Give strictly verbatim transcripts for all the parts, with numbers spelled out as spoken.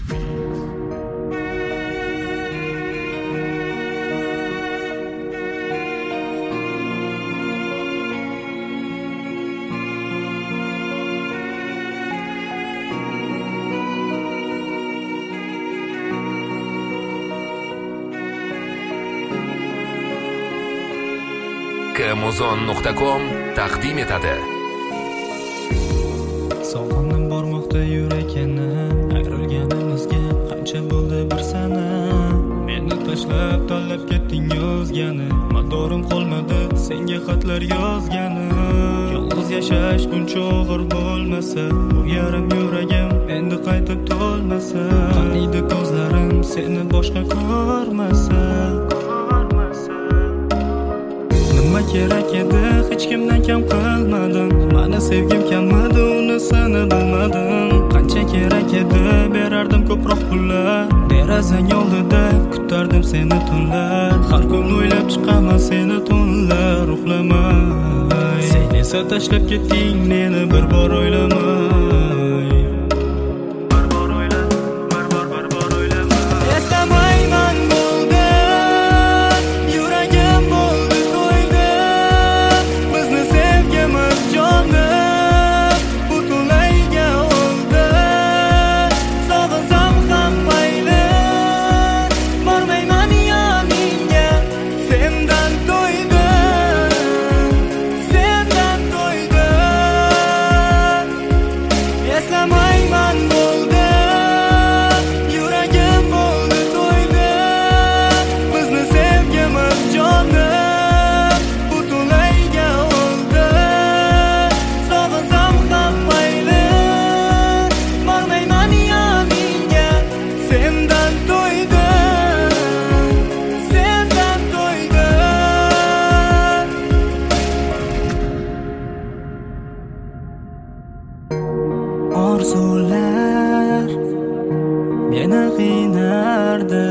kmuzon nuqta com taqdim etadi. Sog'inib bormoqda yurak yana, ayrilganimizga qancha bo'ldi bir sana. Meni tashlab tanlab ketding yozgani, madorim qolmadi senga xatlar yozgani. Yolg'iz yashash buncha og'ir bo'lmasa, bu yarim yuragim endi qaytib to'lmasa. Qaniydi ko'zlarim seni boshqa ko'rmasa. Nima kerak edi, hech kimdan kam qilmadim. Mani sevgim kammidi, uni seni bilmadim. Qancha kerak edi, berardim ko'proq pullar. Derazang oldida kutardim seni tunlar. Har kun o'ylab chiqaman seni tunlar, uxlamay. Sen esa tashlab ketding meni bir bor o'ylamay. Bir bor o'yla, bir bor bir bor o'ylama. Eslamayman bo'ldi, yuragim bo'ldi to'ydi. Bizni sevgimiz jonni butunlayga oldi. Sog'insam ham mayli, bormayman yoningga. Sendan to'ydi, sendan to'ydi. Eslamayman bo'ldi, yuragim bo'ldi to'ydi. Bizni sevgimiz jonni butunlayga oldi. Sog'insam ham mayli, bormayman yoningga. Sendan to'ydi, sendan to'ydi. Orzular meni qiynardi,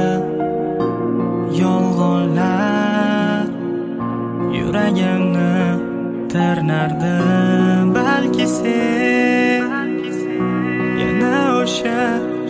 yolg'onlar yuragimni tirnardi. Balki sen yana o'sha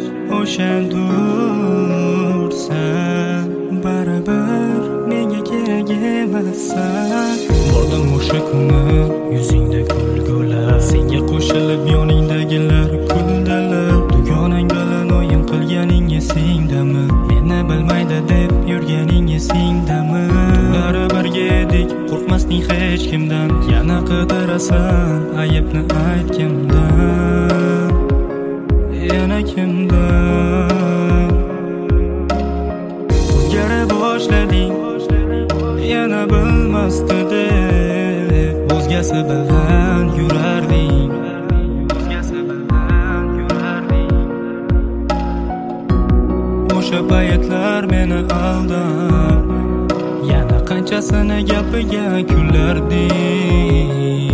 o'shandursan, baribir menga kerak emassan. Bordim o'sha kuni yuzingda kulgular, senga qo'shilib yoningdagilar kuldilar. Dugonang bilan o'yin qilganing esingdami? Meni bilmaydi deb yurganing esingdami? Tunlari birga edik, qo'rqmasding hech kimdan. Yana qidirasan, aybni ayt kimdan, yana kimdan. O'zgara boshlading, yana bilmasdi deb o'zgasi bilan yurarding, o'zgasi bilan yurarding. O'sha paytlar meni aldab, yana qanchasini gapiga kularding.